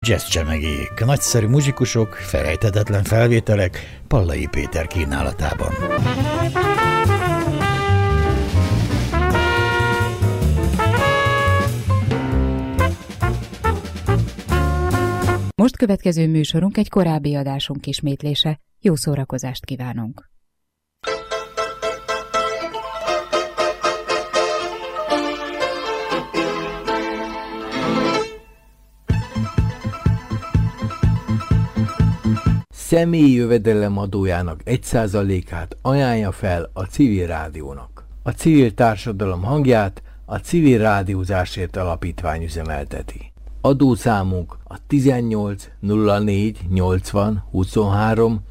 jazz csemegék, nagyszerű muzsikusok, felejthetetlen felvételek Pallai Péter kínálatában. Most következő műsorunk egy korábbi adásunk ismétlése. Jó szórakozást kívánunk! Személyi jövedelem adójának 1%-át ajánlja fel a Civil Rádiónak. A civil társadalom hangját a Civil Rádiózásért Alapítvány üzemelteti. Adószámunk a 18 04 80 23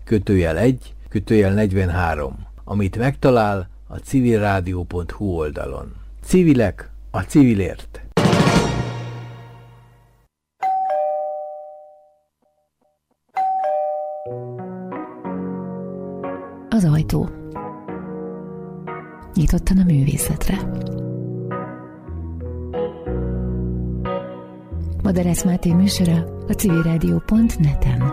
/1/43, amit megtalál a civilradio.hu oldalon. Civilek a civilért. Az ajtó nyitottan a művészetre. Madarász Máté műsora a civilradio.net-en.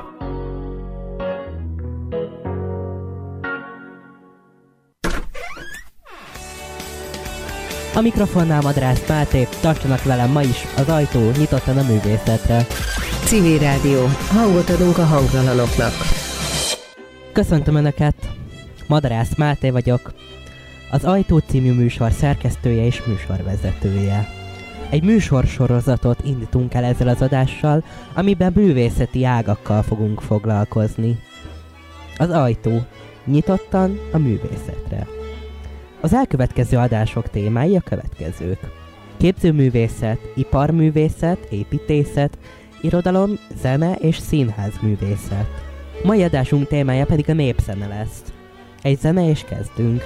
A mikrofonnál Madarász Máté, tartsanak velem ma is, az ajtó nyitottan a művészetre. Civil Rádió, hangot adunk a hangtalanoknak. Köszöntöm Önöket, Madarász Máté vagyok, az Ajtó című műsor szerkesztője és műsorvezetője. Egy műsorsorozatot indítunk el ezzel az adással, amiben művészeti ágakkal fogunk foglalkozni. Az Ajtó nyitottan a művészetre. Az elkövetkező adások témái a következők: képzőművészet, iparművészet, építészet, irodalom, zene és színházművészet. Mai adásunk témája pedig a népzene lesz. Egy zene és kezdünk.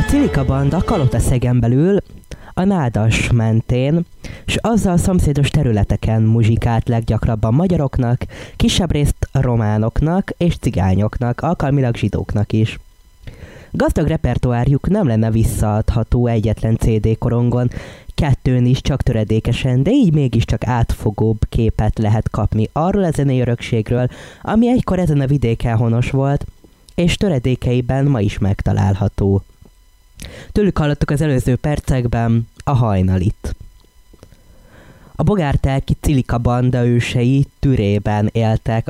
Cilika banda Kalotaszegen belül a Nádas mentén, és azzal szomszédos területeken muzsikált leggyakrabban magyaroknak, kisebb részt románoknak és cigányoknak, alkalmilag zsidóknak is. Gazdag repertoárjuk nem lenne visszaadható egyetlen CD korongon, kettőn is csak töredékesen, de így mégiscsak átfogóbb képet lehet kapni arról a zenei örökségről, ami egykor ezen a vidéken honos volt, és töredékeiben ma is megtalálható. Tőlük hallottuk az előző percekben a Hajnalit. A bogártelki Cilika banda ősei Türében éltek.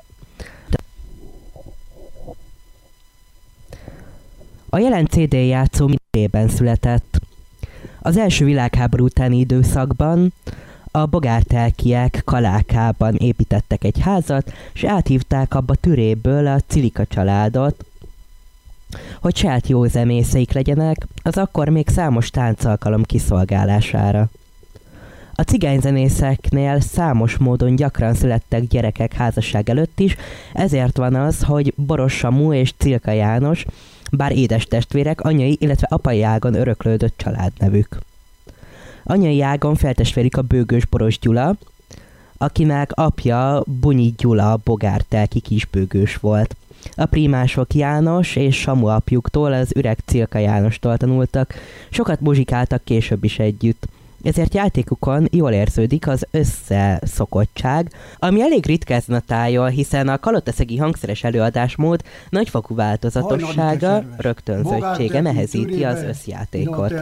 A jelen CD-játszó Türében született. Az első világháború utáni időszakban a bogártelkiek Kalákában építettek egy házat, és áthívták abba Türéből a Cilika családot, hogy saját jó zenészeik legyenek, az akkor még számos táncalkalom kiszolgálására. A cigányzenészeknél számos módon gyakran születtek gyerekek házasság előtt is, ezért van az, hogy Boros Samu és Cilka János, bár édes testvérek, anyai, illetve apai ágon öröklődött családnevük. Anyai ágon feltestvérük a bőgős Boros Gyula, akinek apja Bunyi Gyula bogártelki kisbőgős volt. A prímások János és Samu apjuktól, az öreg Cilka Jánostól tanultak, sokat muzsikáltak később is együtt. Ezért játékukon jól érződik az összeszokottság, ami elég ritka ezen a tájon, hiszen a kalotaszegi hangszeres előadásmód nagyfokú változatossága, rögtönzöttsége nehezíti az összjátékot.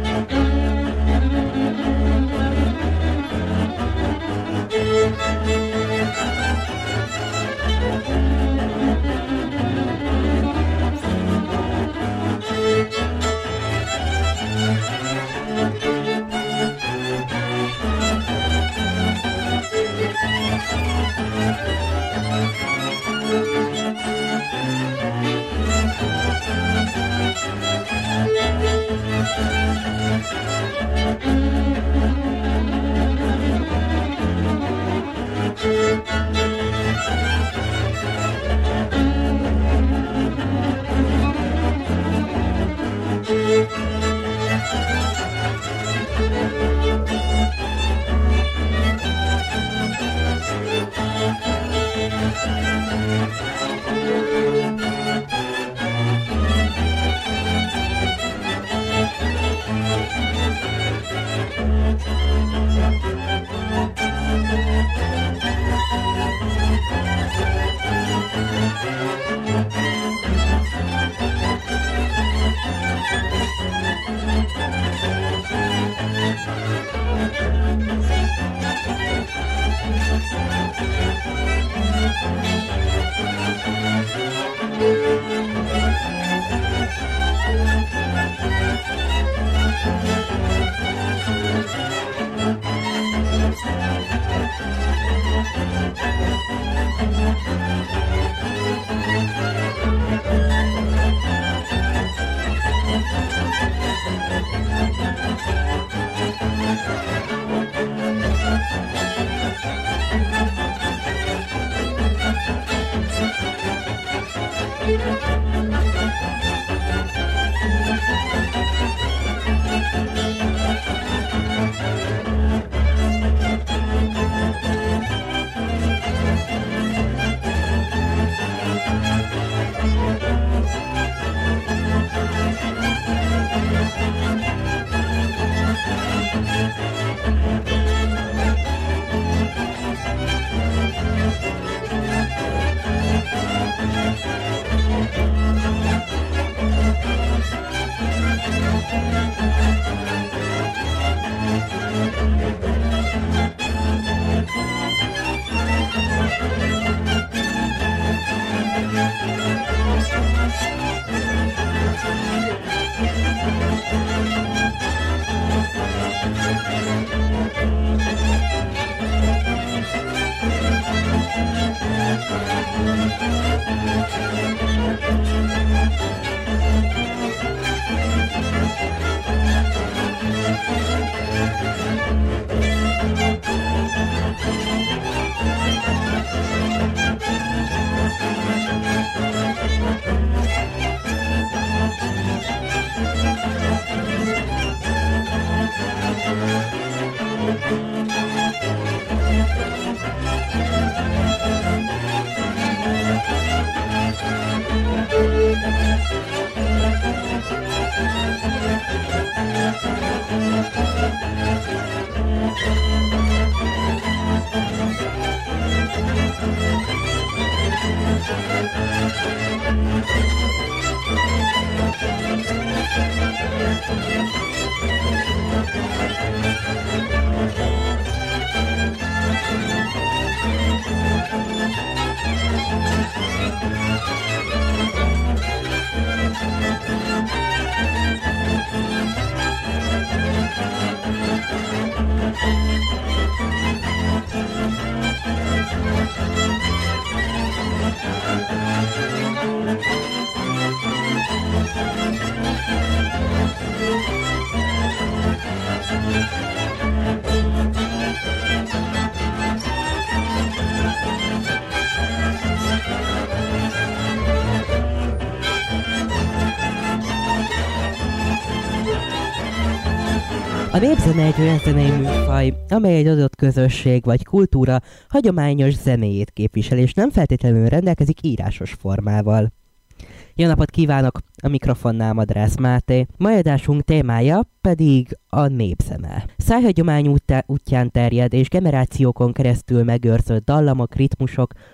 A népzene egy olyan zenei műfaj, amely egy adott közösség vagy kultúra hagyományos zenéjét képvisel, és nem feltétlenül rendelkezik írásos formával. Jó napot kívánok! A mikrofonnál Madrász Máté, mai adásunk témája pedig a népzene. Szájhagyomány útján terjed és generációkon keresztül megőrzött dallamok, ritmusok,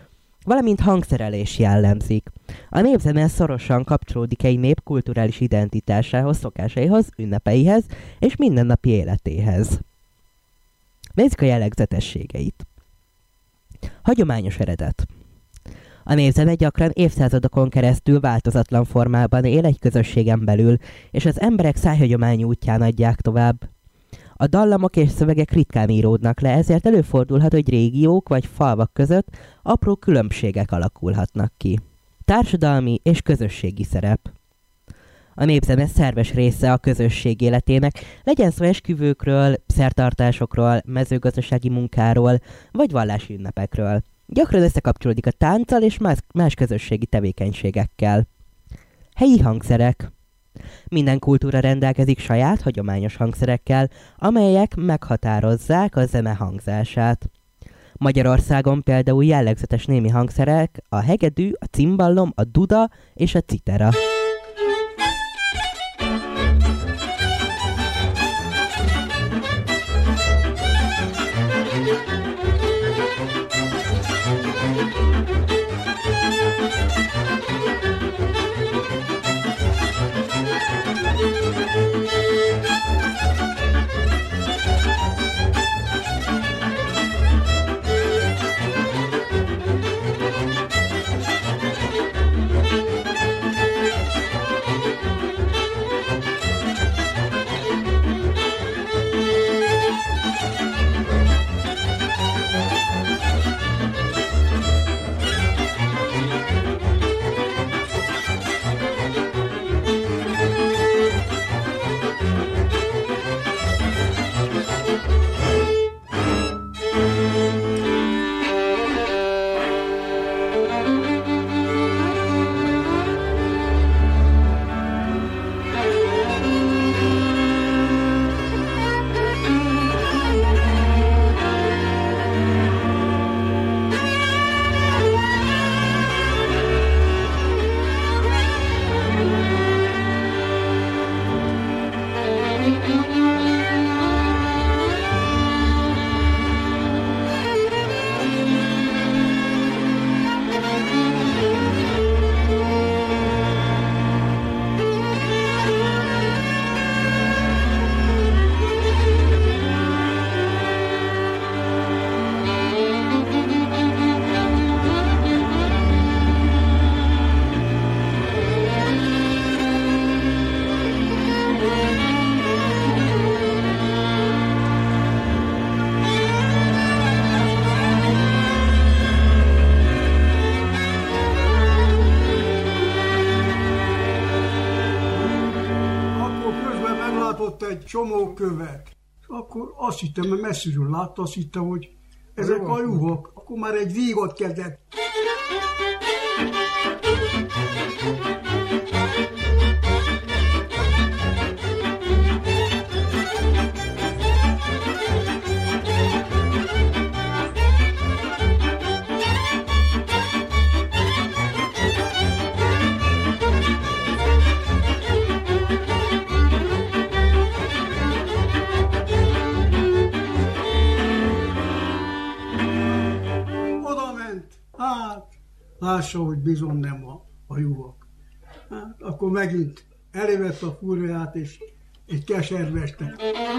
valamint hangszerelés jellemzik. A népzene szorosan kapcsolódik egy nép kulturális identitásához, szokásaihoz, ünnepeihez és mindennapi életéhez. Nézzük a jellegzetességeit. Hagyományos eredet. A népzene gyakran évszázadokon keresztül változatlan formában él egy közösségen belül, és az emberek szájhagyományú útján adják tovább. A dallamok és szövegek ritkán íródnak le, ezért előfordulhat, hogy régiók vagy falvak között apró különbségek alakulhatnak ki. Társadalmi és közösségi szerep. A népzene szerves része a közösség életének, legyen szó esküvőkről, szertartásokról, mezőgazdasági munkáról vagy vallási ünnepekről. Gyakran összekapcsolódik a tánccal és más közösségi tevékenységekkel. Helyi hangszerek. Minden kultúra rendelkezik saját hagyományos hangszerekkel, amelyek meghatározzák a zene hangzását. Magyarországon például jellegzetes némi hangszerek a hegedű, a cimballom, a duda és a citera. Egy csomó követ. És akkor azt hittem, mert messziről látta, azt hittem, hogy ezek a juhok. Akkor már egy vígot kezdett. Lássa, hogy bizony nem a juhok. Hát, akkor megint elévett a fúrját, és egy keservestek.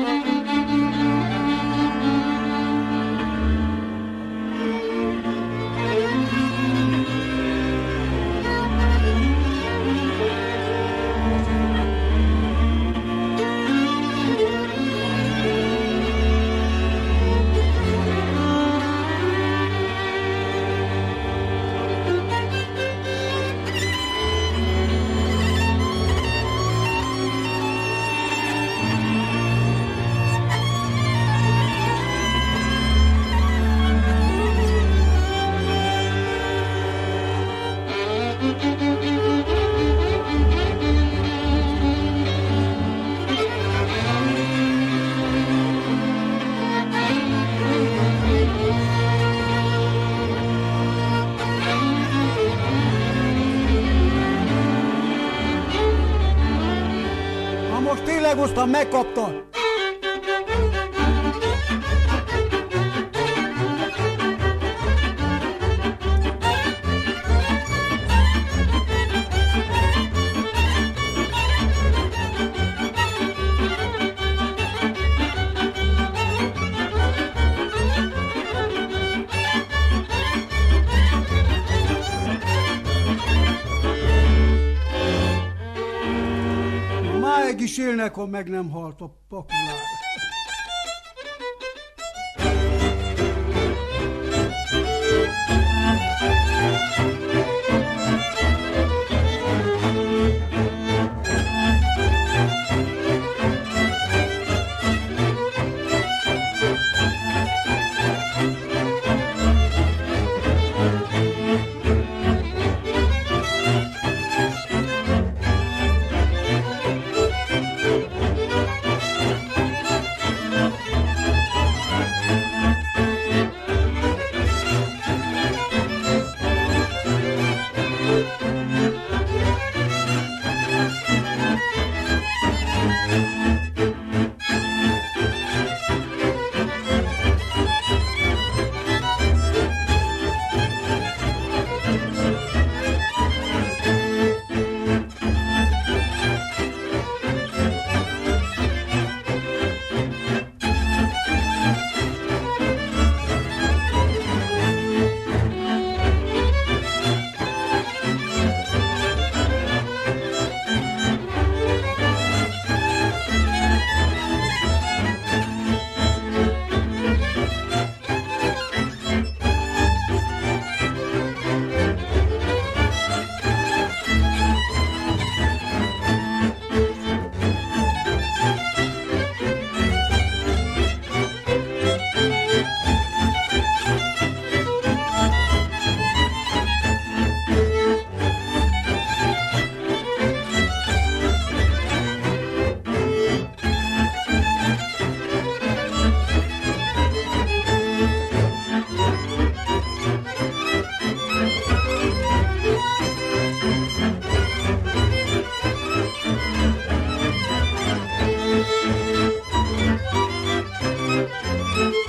Tényleg aztán megkapta. is élnek, ha meg nem halt a pakulár. Thank you.